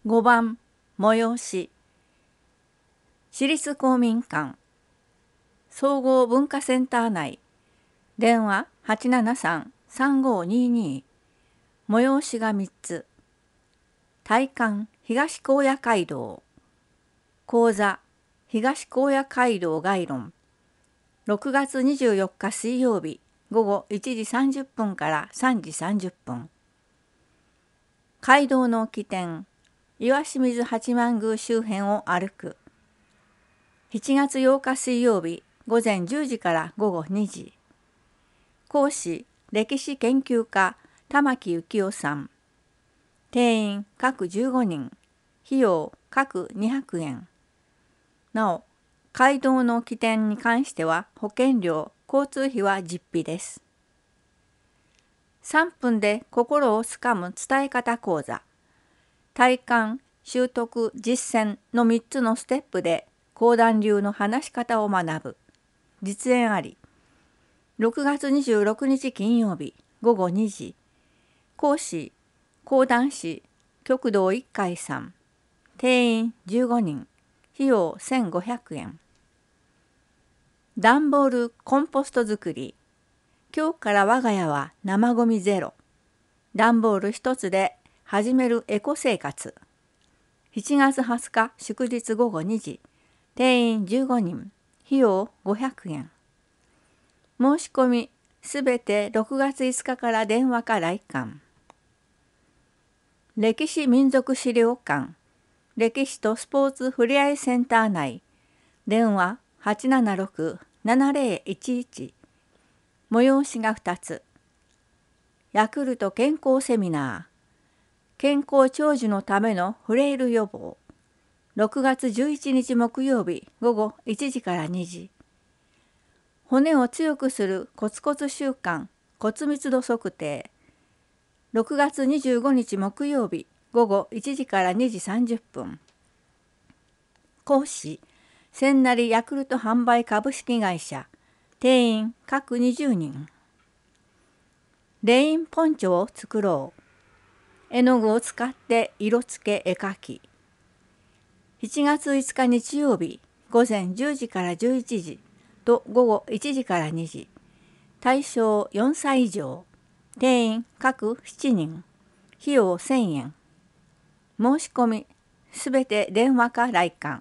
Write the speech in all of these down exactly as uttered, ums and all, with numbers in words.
ごばん催し市立公民館総合文化センター内電話 はちななさん さんごにに 催しがみっつ体感東高野街道講座東高野街道概論ろくがつにじゅうよっか水曜日午後いちじさんじゅっぷんからさんじさんじゅっぷん街道の起点岩清水八幡宮周辺を歩くしちがつようか水曜日午前じゅうじから午後にじ講師歴史研究家玉木幸夫さん定員各じゅうごにん費用各にひゃくえんなお街道の起点に関しては保険料交通費は実費ですさんぷんで心をつかむ伝え方講座体感習得実践のみっつのステップで講談流の話し方を学ぶ実演ありろくがつにじゅうろくにち金曜日午後にじ講師講談師極道一海さん定員じゅうごにん費用せんごひゃくえん段ボールコンポスト作り今日から我が家は生ゴミゼロ段ボール一つで始めるエコ生活しちがつはつか祝日午後にじ定員じゅうごにん費用ごひゃくえん申し込みすべてろくがついつかから電話か来館歴史民族資料館歴史とスポーツふれあいセンター内電話 はちななろく ななぜろいちいち 催しがふたつヤクルト健康セミナー健康長寿のためのフレイル予防ろくがつじゅういちにち木曜日午後いちじからにじ骨を強くするコツコツ習慣骨密度測定ろくがつにじゅうごにち木曜日午後いちじからにじさんじゅっぷん講師千成ヤクルト販売株式会社定員各にじゅうにんレインポンチョを作ろう絵の具を使って色付け絵描きしちがついつか日曜日午前じゅうじからじゅういちじと午後いちじからにじ対象よんさい以上定員各しちにん費用せんえん申し込みすべて電話か来館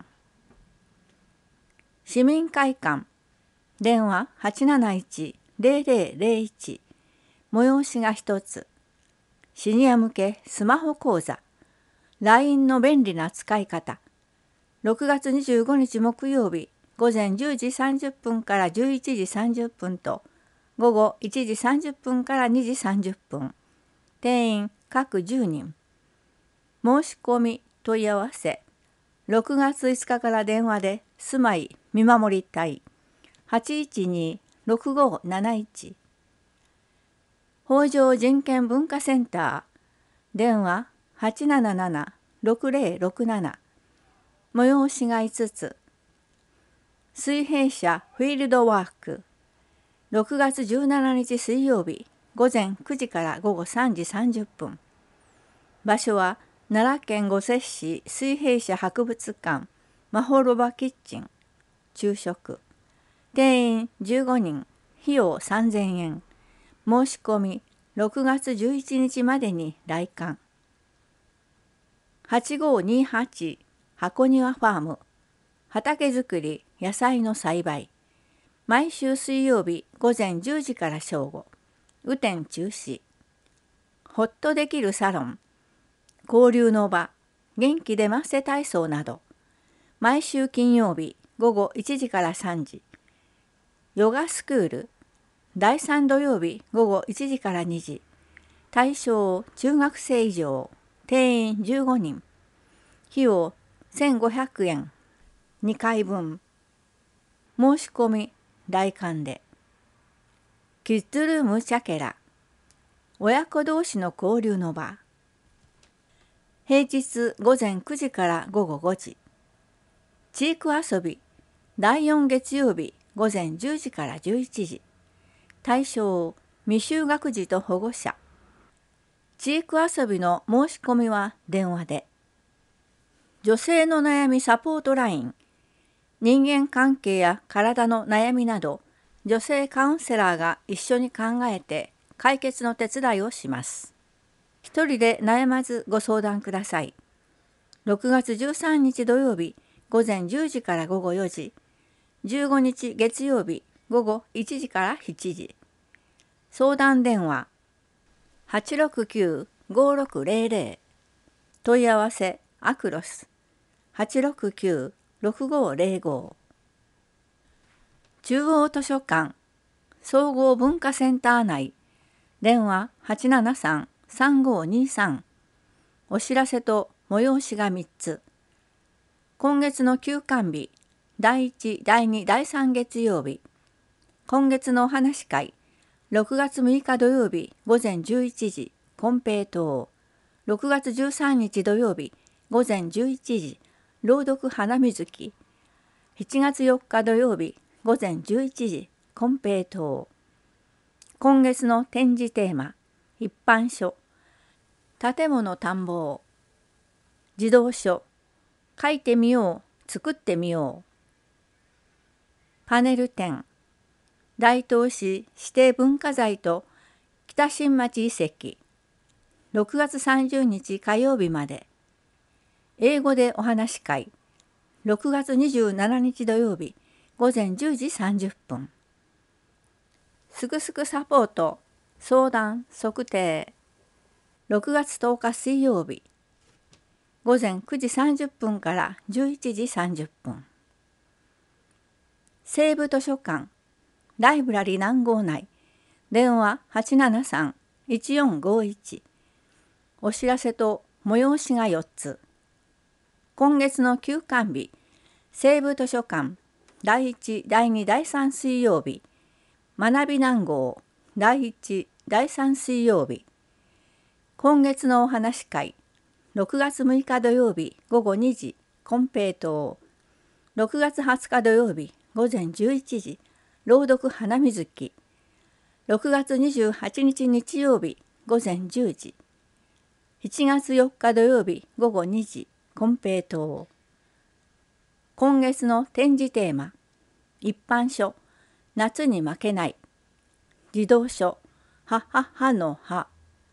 市民会館電話 はちなないち ぜろぜろぜろいち 催しがひとつシニア向けスマホ講座 ライン の便利な使い方ろくがつにじゅうごにち木曜日午前じゅうじさんじゅっぷんからじゅういちじさんじゅっぷんと午後いちじさんじゅっぷんからにじさんじゅっぷん定員各じゅうにん申し込み問い合わせろくがついつかから電話で住まい見守り隊 はちいちに ろくごなないち北条人権文化センター電話 はちなななな ろくぜろろくなな 催しがいつつ水平社フィールドワークろくがつじゅうしちにち水曜日午前くじから午後さんじさんじゅっぷん場所は奈良県御所市水平社博物館まほろばキッチン昼食定員じゅうごにん費用さんぜんえん申し込みろくがつじゅういちにちまでに来館はちごにはち箱庭ファーム畑作り野菜の栽培毎週水曜日午前じゅうじから正午雨天中止ほっとできるサロン交流の場元気出まっせ体操など毎週金曜日午後いちじからさんじヨガスクールだいさん土曜日午後いちじからにじ対象中学生以上定員じゅうごにん費用せんごひゃくえんにかいぶん申し込み来館でキッズルームチャケラ親子同士の交流の場平日午前くじから午後ごじ地域遊びだいよん月曜日午前じゅうじからじゅういちじ対象未就学児と保護者地域遊びの申し込みは電話で女性の悩みサポートライン、人間関係や体の悩みなど、女性カウンセラーが一緒に考えて解決の手伝いをします。一人で悩まずご相談ください。ろくがつじゅうさんにち土曜日午前じゅうじから午後よじ、じゅうごにち月曜日午後いちじからしちじ。相談電話 はちろくきゅう ごろくぜろぜろ、問い合わせアクロス はちろくきゅう ろくごぜろご。中央図書館総合文化センター内、電話 はちななさん さんごにさん。お知らせと催しがみっつ。今月の休館日、だいいち、だいに、だいさん月曜日。今月のお話し会、ろくがつむいか土曜日午前じゅういちじ、金平糖。ろくがつじゅうさんにち土曜日午前じゅういちじ、朗読花水木。しちがつよっか土曜日午前じゅういちじ、金平糖。今月の展示テーマ、一般書、建物探訪、児童書、書いてみよう、作ってみよう。パネル展、大東市指定文化財と北新町遺跡、ろくがつさんじゅうにち火曜日まで。英語でお話し会、ろくがつにじゅうしちにち土曜日午前じゅうじさんじゅっぷん。すくすくサポート相談測定、ろくがつとおか水曜日午前くじさんじゅっぷんからじゅういちじさんじゅっぷん。西部図書館ライブラリ南郷内、電話 はちななさん いちよんごいち。お知らせと催しがよっつ。今月の休館日、西部図書館だいいち、だいに、だいさん水曜日、学び南郷だいいち、だいさん水曜日。今月のお話し会、ろくがつむいか土曜日午後にじ、金平糖。ろくがつはつか土曜日午前じゅういちじ、朗読花水木。ろくがつにじゅうはちにち日曜日午前じゅうじ。しちがつよっか土曜日午後にじ、金平糖。今月の展示テーマ、一般書、夏に負けない。児童書、はははのは。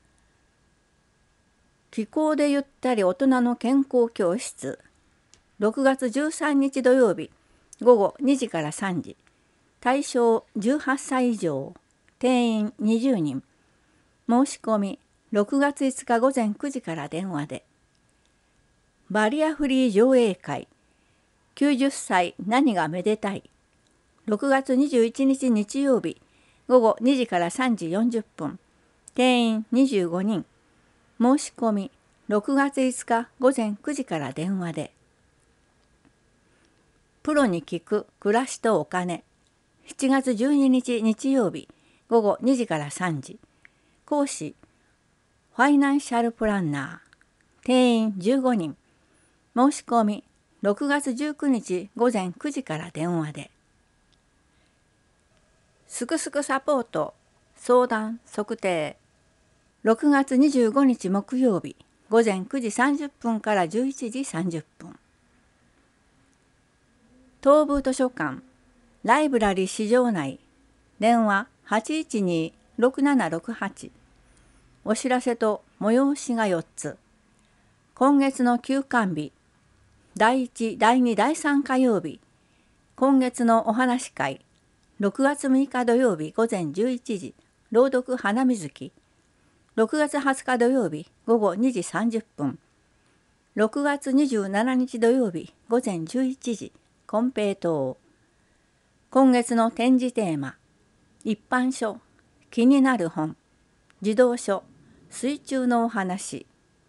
気候でゆったり大人の健康教室。ろくがつじゅうさんにち土曜日午後にじからさんじ。対象じゅうはっさい以上。定員にじゅうにん。申し込みろくがついつか午前くじから電話で。バリアフリー上映会。きゅうじゅっさい何がめでたい。ろくがつにじゅういちにち日曜日午後にじからさんじよんじゅっぷん。定員にじゅうごにん。申し込みろくがついつか午前くじから電話で。プロに聞く暮らしとお金。しちがつじゅうににち日曜日午後にじからさんじ。講師ファイナンシャルプランナー。定員じゅうごにん。申し込みろくがつじゅうくにち午前くじから電話で。すくすくサポート相談測定。ろくがつにじゅうごにち木曜日午前くじさんじゅっぷんからじゅういちじさんじゅっぷん。東部図書館ライブラリ市場内、電話 はちいちに ろくななろくはち。お知らせと催しがよっつ。今月の休館日、だいいち、だいに、だいさん火曜日。今月のお話し会、ろくがつむいか土曜日午前じゅういちじ、朗読花水木。ろくがつはつか土曜日午後にじさんじゅっぷん。ろくがつにじゅうしちにち土曜日午前じゅういちじ、金平糖。今月の展示テーマ、一般書、気になる本、児童書、水中のお話。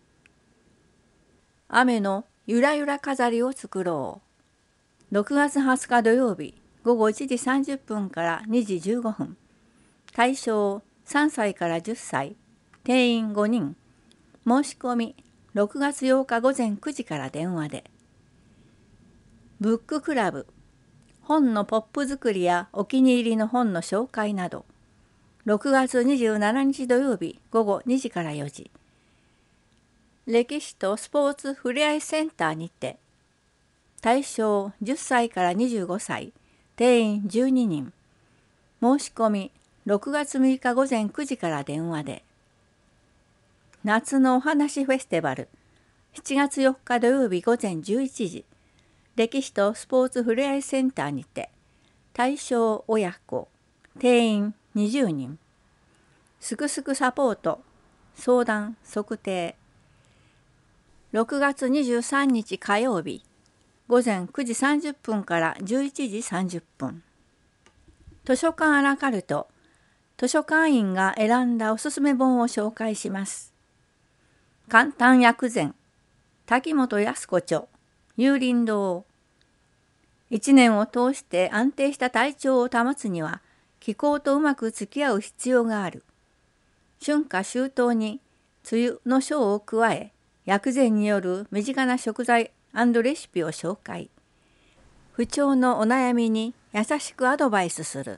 雨のゆらゆら飾りを作ろう。ろくがつはつか土曜日午後いちじさんじゅっぷんからにじじゅうごふん。対象さんさいからじゅっさい。定員ごにん。申し込みろくがつようか午前くじから電話で。ブッククラブ。本のポップ作りやお気に入りの本の紹介など。ろくがつにじゅうしちにち土曜日午後にじからよじ。 歴史とスポーツふれあいセンターにて、対象じゅっさいからにじゅうごさい、定員じゅうににん、申し込みろくがつむいか午前くじから電話で。夏のお話フェスティバル、しちがつよっか土曜日午前じゅういちじ、歴史とスポーツふれあいセンターにて、対象親子、定員にじゅうにん、すくすくサポート、相談測定。ろくがつにじゅうさんにち火曜日、午前くじさんじゅっぷんからじゅういちじさんじゅっぷん。図書館アラカルト、図書館員が選んだおすすめ本を紹介します。簡単薬膳、滝本康子著、有林堂。一年を通して安定した体調を保つには、気候とうまく付き合う必要がある。春夏秋冬に梅雨の章を加え、薬膳による身近な食材&レシピを紹介。不調のお悩みに優しくアドバイスする。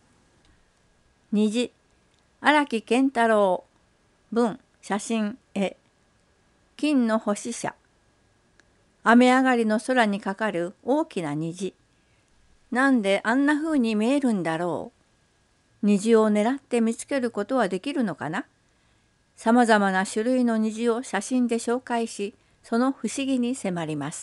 虹、荒木健太郎。文、写真、絵。金の星社。雨上がりの空にかかる大きな虹。なんであんな風に見えるんだろう。虹を狙って見つけることはできるのかな。さまざまな種類の虹を写真で紹介し、その不思議に迫ります。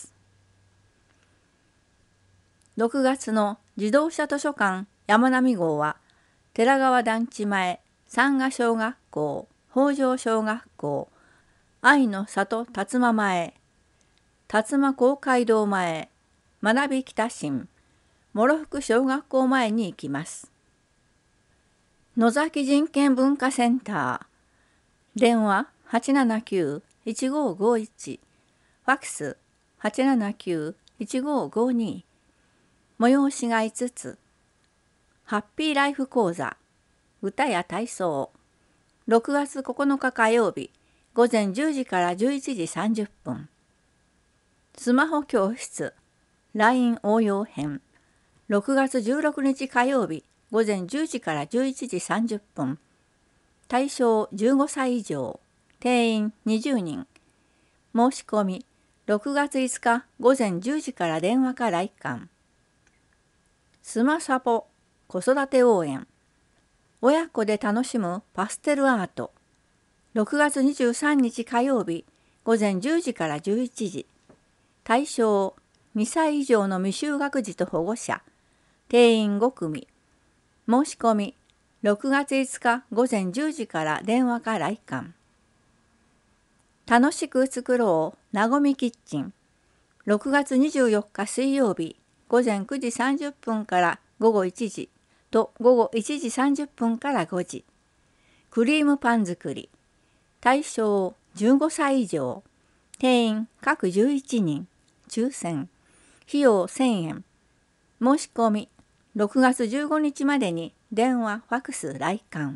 ろくがつの自動車図書館山並号は、寺川団地前、山賀小学校、北条小学校、愛の里辰馬前、辰馬公会堂前、学び北新、諸福小学校前に行きます。野崎人権文化センター、電話はちななきゅういちごごいち、ファックスはちななきゅういちごごに、催しがいつつ、ハッピーライフ講座、歌や体操、ろくがつここのか火曜日、午前じゅうじからじゅういちじさんじゅっぷん。スマホ教室、ライン 応用編、ろくがつじゅうろくにち火曜日、午前じゅうじからじゅういちじさんじゅっぷん。対象じゅうごさい以上、定員にじゅうにん。申し込み、ろくがついつか午前じゅうじから電話か来館。スマサポ、子育て応援。親子で楽しむパステルアート。ろくがつにじゅうさんにち火曜日、午前じゅうじからじゅういちじ。対象にさい以上の未就学児と保護者。定員ごくみ。申し込み、ろくがついつか午前じゅうじから電話か来館。楽しく作ろう、なごみキッチン。ろくがつにじゅうよっか水曜日、午前くじさんじゅっぷんからごごいちじとごごいちじさんじゅっぷんからごじ。クリームパン作り。対象じゅうごさい以上。定員各じゅういちにん。抽選。費用せんえん。申し込みろくがつじゅうごにちまでに電話、ファクス、来館。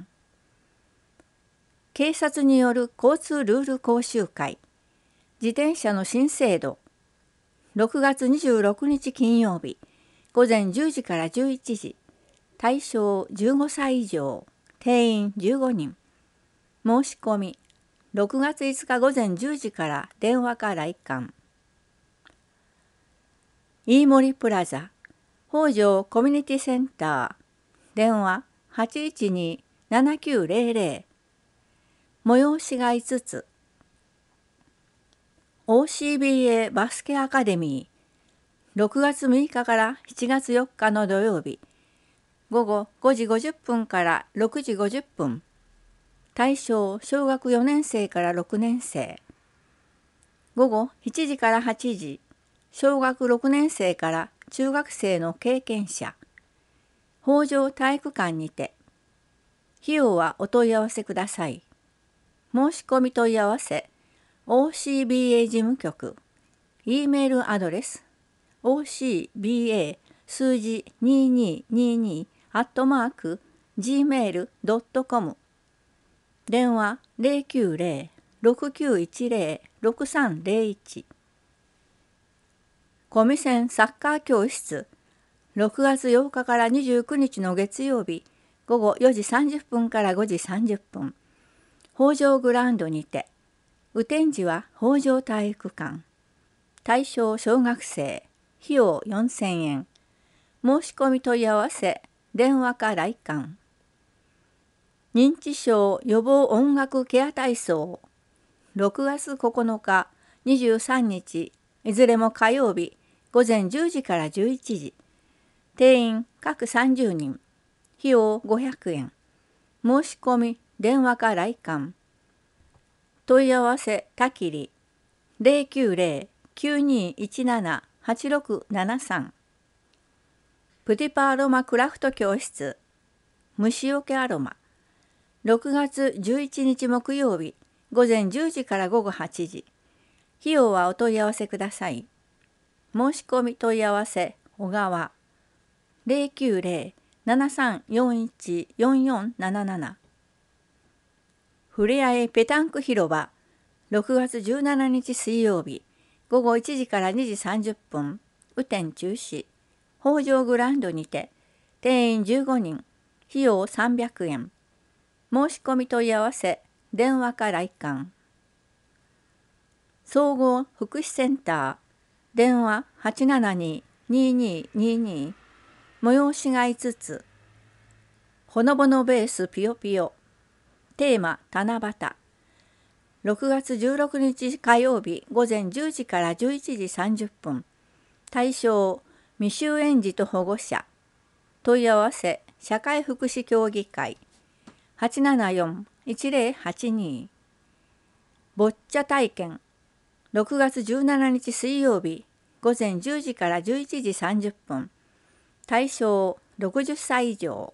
警察による交通ルール講習会。自転車の新制度。ろくがつにじゅうろくにち金曜日、午前じゅうじからじゅういちじ。対象じゅうごさい以上。定員じゅうごにん。申し込みろくがついつか午前じゅうじから電話か来館。飯森プラザ、北条コミュニティセンター、電話 はちいちに ななきゅうぜろぜろ。催しがいつつ。オーシービーエー バスケアカデミー、ろくがつむいかからしちがつよっかの土曜日、午後ごじごじゅっぷんからろくじごじゅっぷん。対象小学よねんせいからろくねんせい。午後しちじからはちじ、小学ろくねんせいから中学生の経験者。北条体育館にて。費用はお問い合わせください。申し込み問い合わせ、オーシービーエー 事務局。E メールアドレス、オーシービーエー 数字にせんにひゃくにじゅうにアットマーク ジーメールドットコム。電話 ゼロきゅうゼロ ろくきゅういちゼロ ろくさんゼロいち。コミセンサッカー教室、ろくがつようかからにじゅうくにちの月曜日、午後よじさんじゅっぷんからごじさんじゅっぷん。北条グラウンドにて。 雨天時は北条体育館。対象小学生。費用よんせんえん。申し込み問い合わせ、電話か来館。認知症予防音楽ケア体操。ろくがつここのか、にじゅうさんにち、いずれも火曜日、ごぜんじゅうじからじゅういちじ。定員各さんじゅうにん。費用ごひゃくえん。申し込み、電話か来館。問い合わせ、たきり。ゼロきゅうゼロ きゅうにいちなな はちろくななさん。プティパアロマクラフト教室。虫よけアロマ。ろくがつじゅういちにち木曜日、ごぜんじゅうじからごごはちじ。費用はお問い合わせください。申し込み問い合わせ、小川。ゼロきゅうゼロ ななさんよんいち よんよんなななな。ふれあいペタンク広場。ろくがつじゅうしちにち水曜日、ごごいちじからにじさんじゅっぷん。雨天中止。北条グランドにて。定員じゅうごにん。費用さんびゃくえん。申し込み問い合わせ、電話か来館。総合福祉センター。電話はちななに にーにーにーにー。催しがいつつ。ほのぼのベースぴよぴよ。テーマ七夕。ろくがつじゅうろくにち火曜日ごぜんじゅうじからじゅういちじさんじゅっぷん。対象未就園児と保護者。問い合わせ社会福祉協議会。はちななよん いちゼロはちに。ボッチャ体験。ろくがつじゅうしちにち水曜日ごぜんじゅうじからじゅういちじさんじゅっぷん。対象ろくじゅっさい以上。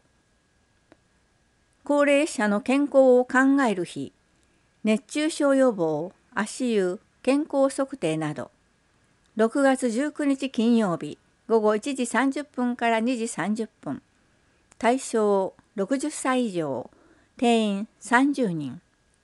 高齢者の健康を考える日。熱中症予防、足湯、健康測定など。ろくがつじゅうくにち金曜日ごごいちじさんじゅっぷんからにじさんじゅっぷん。対象ろくじゅっさい以上。定員さんじゅうにん。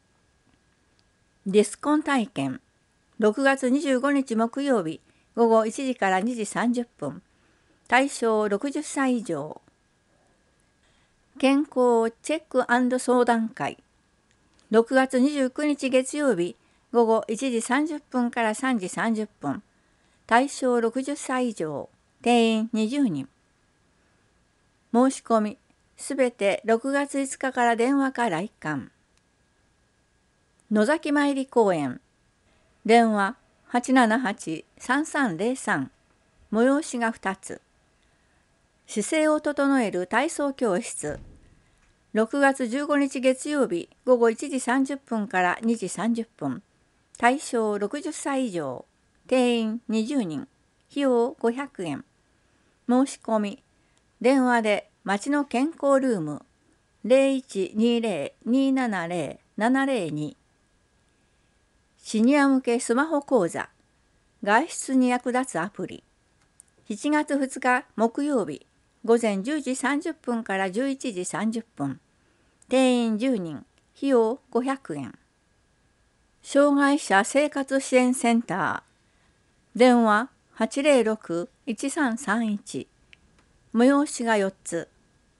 ディスコン体験。ろくがつにじゅうごにち木曜日ごごいちじからにじさんじゅっぷん。対象ろくじゅっさい以上。健康チェック&相談会。ろくがつにじゅうくにち月曜日ごごいちじさんじゅっぷんからさんじさんじゅっぷん。対象ろくじゅっさい以上。定員にじゅうにん。申し込みすべてろくがついつかから電話か来館。野崎参り公園。電話はちななはち さんさんゼロさん。催しがふたつ。姿勢を整える体操教室。ろくがつじゅうごにち月曜日ごごいちじさんじゅっぷんからにじさんじゅっぷん。対象ろくじゅっさい以上。定員にじゅうにん。費用ごひゃくえん。申し込み電話で町の健康ルーム ゼロいちにゼロ にーななゼロ ななゼロに。シニア向けスマホ講座。外出に役立つアプリ。しちがつふつか木曜日ごぜんじゅうじさんじゅっぷんからじゅういちじさんじゅっぷん。定員じゅうにん。費用ごひゃくえん。障害者生活支援センター。電話はちゼロろく いちさんさんいち。催しがよっつ。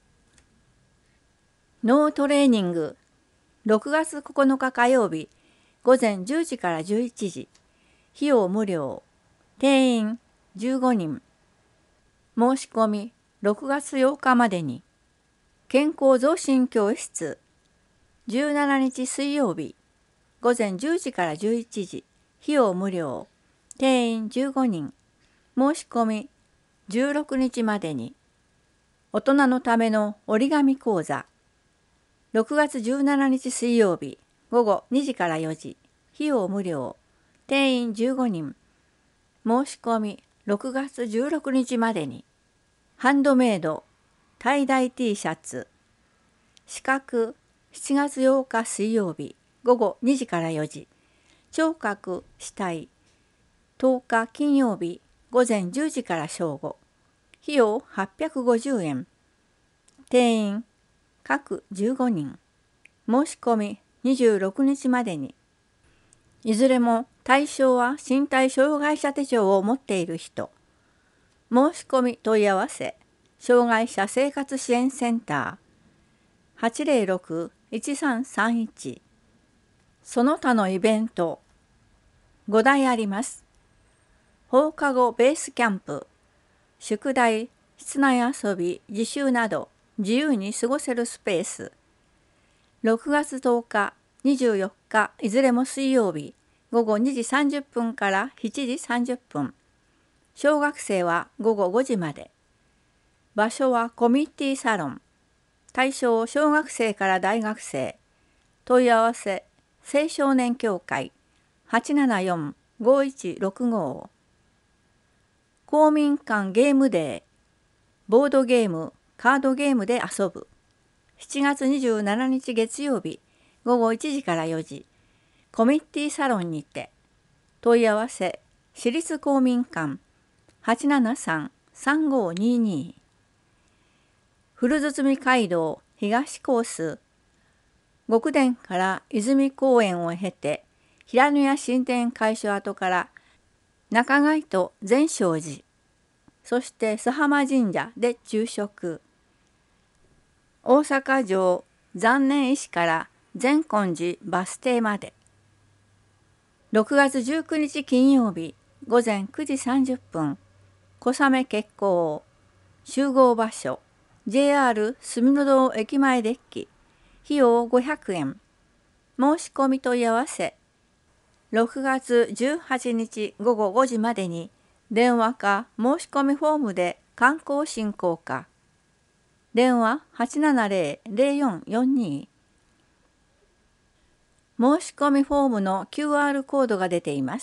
ノートレーニング。ろくがつここのか火曜日ごぜんじゅうじからじゅういちじ。費用無料。定員じゅうごにん。申し込みろくがつようかまでに。健康増進教室。じゅうしちにち水曜日ごぜんじゅうじからじゅういちじ。費用無料。定員じゅうごにん。申し込みじゅうろくにちまでに。大人のための折り紙講座。ろくがつじゅうしちにち水曜日ごごにじからよじ。費用無料。定員じゅうごにん。申し込みろくがつじゅうろくにちまでに。ハンドメイドタイダイ T シャツ。資格しちがつようか水曜日ごごにじからよじ。聴覚したいとおか金曜日ごぜんじゅうじから正午。費用はっぴゃくごじゅうえん。定員各じゅうごにん。申し込みにじゅうろくにちまでに。いずれも対象は身体障害者手帳を持っている人。申し込み問い合わせ障害者生活支援センターはちゼロろく いちさんさんいち。 その他のイベントごだいあります。放課後ベースキャンプ、宿題、室内遊び、自習など自由に過ごせるスペース。ろくがつとおか、にじゅうよっかいずれも水曜日、ごごにじさんじゅっぷんからしちじさんじゅっぷん。小学生はごごごじまで。場所はコミュニティサロン。対象小学生から大学生。問い合わせ青少年協会 はちななよんごいちろくご。公民館ゲームデー。ボードゲーム、カードゲームで遊ぶ。しちがつにじゅうしちにち月曜日ごごいちじからよじ。コミュニティサロンにて。問い合わせ私立公民館 はちななさんさんごにに。古堤街道東コース。極殿から泉公園を経て平野屋新店改修跡から中街と善勝寺、そして須浜神社で昼食。大阪城残念石から善根寺バス停まで。ろくがつじゅうくにち金曜日ごぜんくじさんじゅっぷん、小雨決行。集合場所 ジェイアール 住の堂駅前デッキ。費用ごひゃくえん。申し込み問い合わせろくがつじゅうはちにちごごごじまでに電話か申し込みフォームで観光振興か。電話 はちななゼロ ゼロよんよんに。申し込みフォームの キューアール コードが出ています。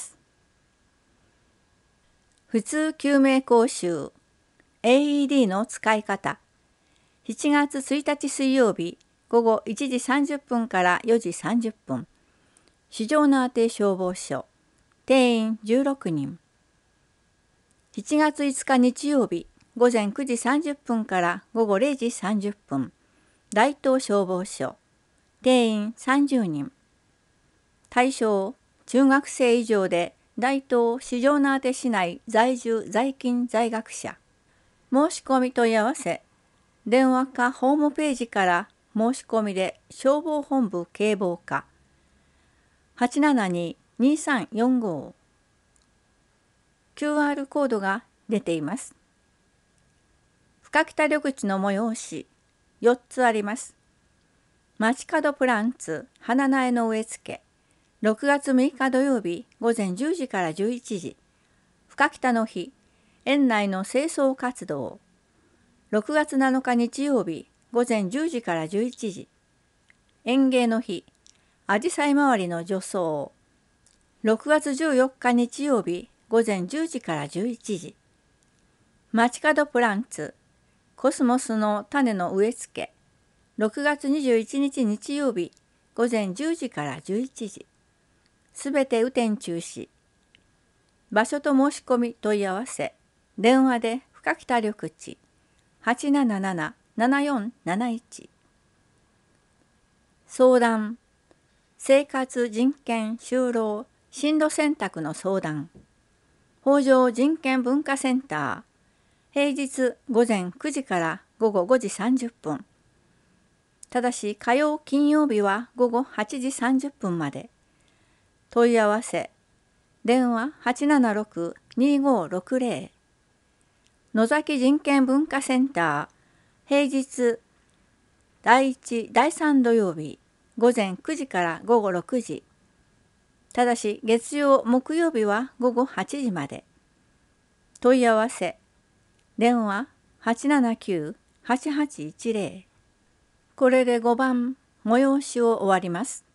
普通救命講習 エーイーディー の使い方。しちがつついたち水曜日ごごいちじさんじゅっぷんからよじさんじゅっぷん。市場のあて消防署。定員じゅうろくにん。しちがついつか日曜日ごぜんくじさんじゅっぷんからごごれいじさんじゅっぷん。大東消防署。定員さんじゅうにん。対象中学生以上で大東市場のあて市内在住在勤在学者。申し込み問い合わせ電話かホームページから申し込みで消防本部警防課 はちななに にさんよんご。 キューアール コードが出ています。深北緑地の催しよっつあります。街角プランツ花苗の植え付けろくがつむいか土曜日ごぜんじゅうじからじゅういちじ。深北の日園内の清掃活動。ろくがつなのか日曜日ごぜんじゅうじからじゅういちじ。園芸の日あじさい周りの除草。ろくがつじゅうよっか日曜日ごぜんじゅうじからじゅういちじ。街角プランツコスモスの種の植え付けろくがつにじゅういちにち日曜日ごぜんじゅうじからじゅういちじ。すべて雨天中止。場所と申し込み問い合わせ電話で深北緑地 はちなななな ななよんなないち。相談生活人権就労進路選択の相談。北条人権文化センター平日ごぜんくじからごごごじさんじゅっぷん。ただし火曜金曜日はごごはちじさんじゅっぷんまで。問い合わせ電話 はちななろく にごろくゼロ。野崎人権文化センター平日だいいちだいさん土曜日ごぜんくじからごごろくじ。ただし月曜木曜日はごごはちじまで。問い合わせ電話 はちななきゅう はちはちいちゼロ。これでごばん催しを終わります。